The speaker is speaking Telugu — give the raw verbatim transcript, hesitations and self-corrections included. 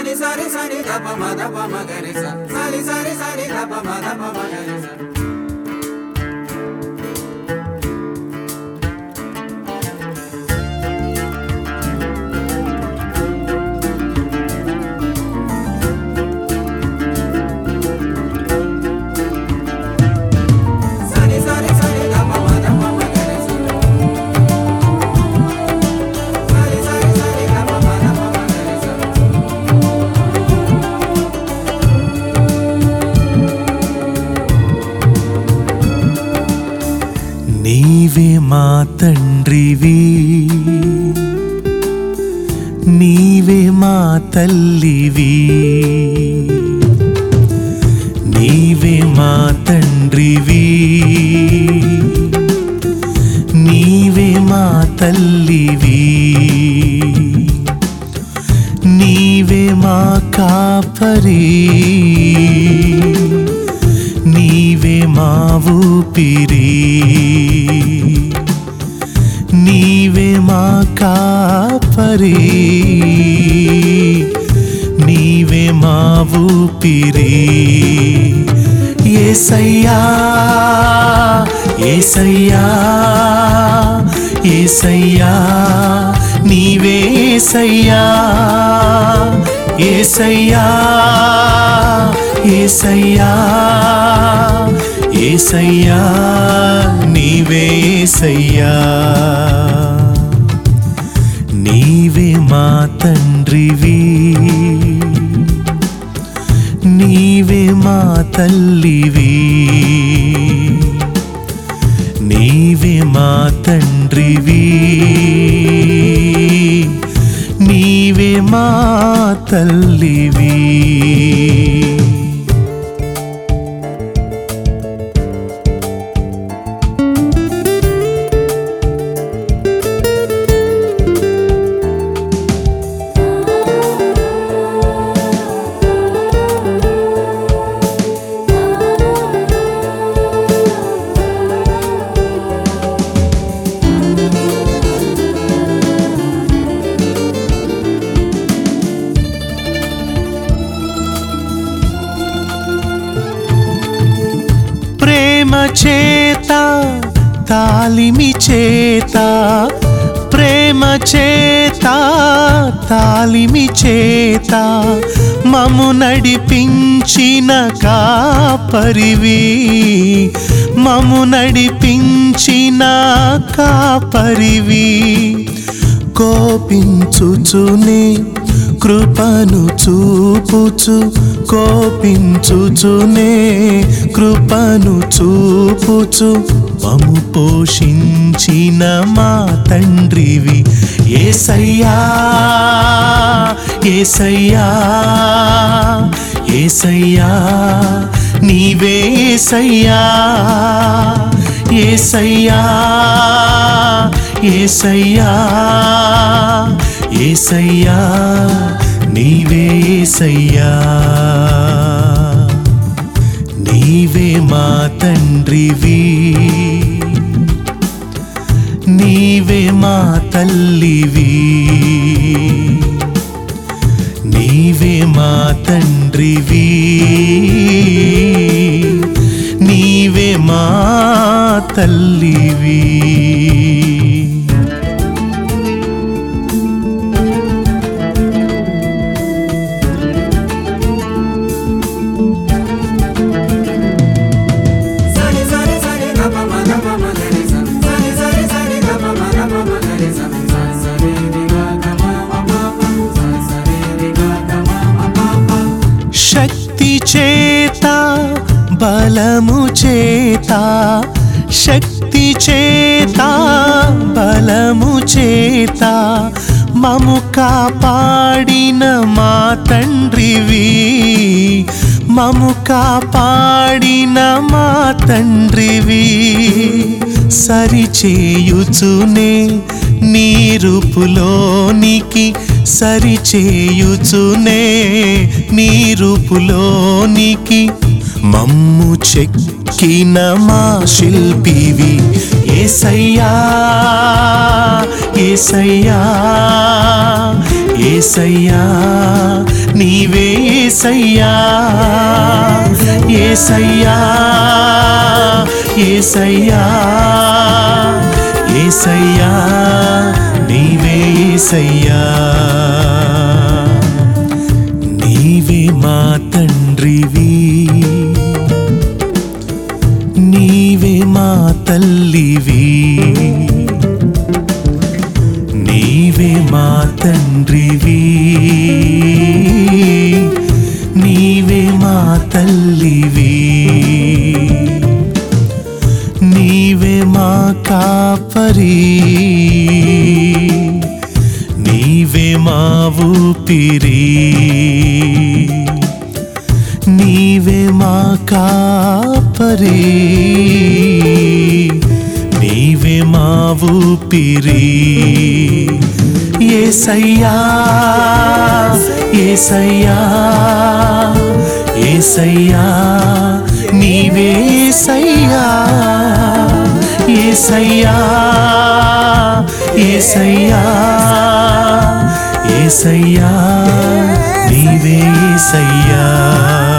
సని సరి సని దప మద పమ గరి స సని సరి సని దప మద పమ గరి స నీవే మా తండ్రివి, నీవే మా తల్లివి, నీవే మా తండ్రివి, నీవే మా తల్లివి, నీవే మా కాపరి, నీవే మా ఊపిరి, నీవే మా కాపరి, నీవే మా ఊపిరి. యేసయ్యా యేసయ్యా యేసయ్యా నీవే యేసయ్యా, యేసయ్యా యేసయ్యా యేసయ్యా నీవే యేసయ్యా. నీవే మా తండ్రివి, నీవే మా తల్లివి, నీవే మా తండ్రివి, నీవే మా తల్లివి. ప్రేమ చేత తాలిమి చేత, ప్రేమ చేత తాలిమి చేత మము నడిపించిన కాపరివి, మము నడిపించిన కాపరివి. కోపించుచునే కృపను చూపుచు, కోపించుచునే కృపను చూపుచు మము పోషించిన మా తండ్రివి. యేసయ్యా యేసయ్యా యేసయ్యా నీవే యేసయ్యా, యేసయ్యా యేసయ్యా యేసయ్యా నీవే యేసయ్యా. నీవే మా తండ్రివి, నీవే మా తల్లివి, నీవే మా తండ్రివి, నీవే మా తల్లివి. శక్తి చేత బలము చేత, శక్తి చేత బలము చేత మము కాపాడిన మా తండ్రివి, మము కాపాడిన మా తండ్రివి. సరిచేయుచునే నీ రూపులోనికి, సరిచేయుచునే నీ రూపులోనికి మమ్ము చెక్కిన మా శిల్పివి. యేసయ్యా యేసయ్యా యేసయ్యా నీవే యేసయ్యా యేసయ్యా యేసయ్యా యేసయ్యా నీవే యేసయ్యా నీవే మా తండ్రివి నీవే మా తల్లివి నీవే మా తండ్రివి నీవే మా తల్లివి నీవే మా కాపరి నీవే మా ఊపిరి నీవే మా కాపరి నీవే మా ఊపిరి యేసయ్యా యేసయ్యా యేసయ్యా నీవే యేసయ్యా యేసయ్యా యేసయ్యా యేసయ్యా నీవే యేసయ్యా